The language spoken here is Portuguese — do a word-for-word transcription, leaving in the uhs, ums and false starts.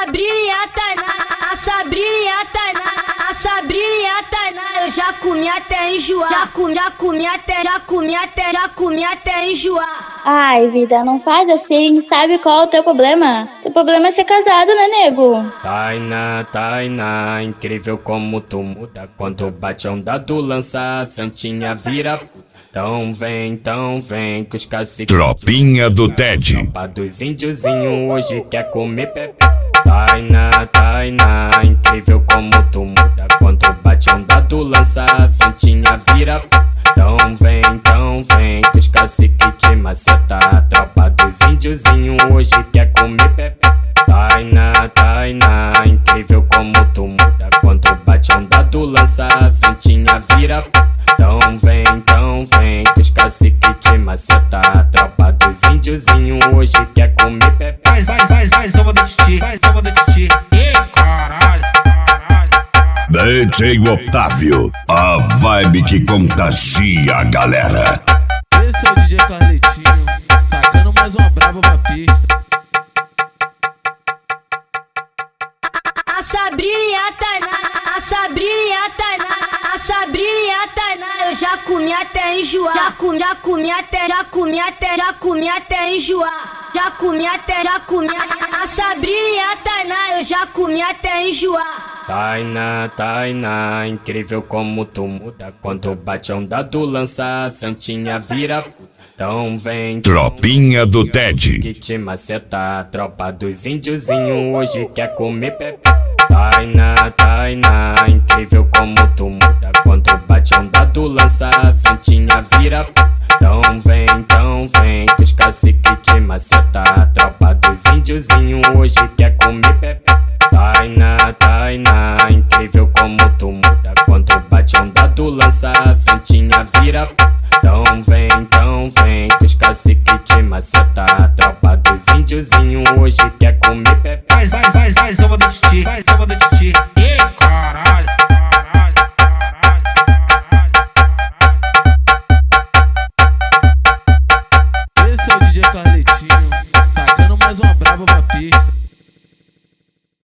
Sabrina Tainá, a Sabrina Tainá, a Sabrina Tainá, eu já comi até enjoar, já comi, já comi até, já comi até, já comi até enjoar. Ai, vida, não faz assim, sabe qual é o teu problema? Teu problema é ser casado, né, nego? Tainá, Tainá, incrível como tu muda. Quando bate a onda do lança, a santinha vira. Então vem, então vem, que os caciques... Tropinha do Ted. Tropa dos índiozinhos hoje quer comer pepe. Tainá, Tainá, incrível como tu muda. Quando bate a onda do lança, a santinha vira. Então vem, então vem, que os caciques te maceta. Tropa dos índiozinhos hoje quer comer pepe. Tainá, Tainá, incrível como tu muda. Quando bate a onda do lança, a santinha vira. Então vem, então vem, que os caciques te maceta. Tropa dos índiozinhos hoje quer comer pepe. Vai, vai, vai, vai, samba da titi, vai, samba da titi. Ih, caralho, caralho. D J Otávio, a vibe que contagia a galera. Esse é o D J Carletinho, tacando mais uma brava pra pista. A Sabrina Tainá, a Sabrina Tainá, a Sabrina Tainá, eu já comi até enjoar, já comi, já comi até, já comi até, já comi até enjoar, já comi até, já comi a Sabrina Tainá, eu já comi até enjoar. Tainá, Tainá, incrível como tu muda. Quando bate a onda do lança, a santinha vira. Então vem, Tropinha do Ted. que te maceta. Tropa dos índiozinhos hoje quer comer pepe. Tainá, Tainá, incrível como tu muda. Quando bate a onda do lança, a santinha vira. Então vem, então vem, que os caciques te maceta. Tropa dos índiozinhos hoje quer comer pepe. Tainá, Tainá, incrível como tu muda. Quando bate a onda do lança, a santinha vira. Então vem, então vem, que os caciques te maceta. Tropa dos índiozinhos hoje quer comer pepe. Vai, vai, vai, vai, samba da titi, vai, samba da titi. Ih, caralho.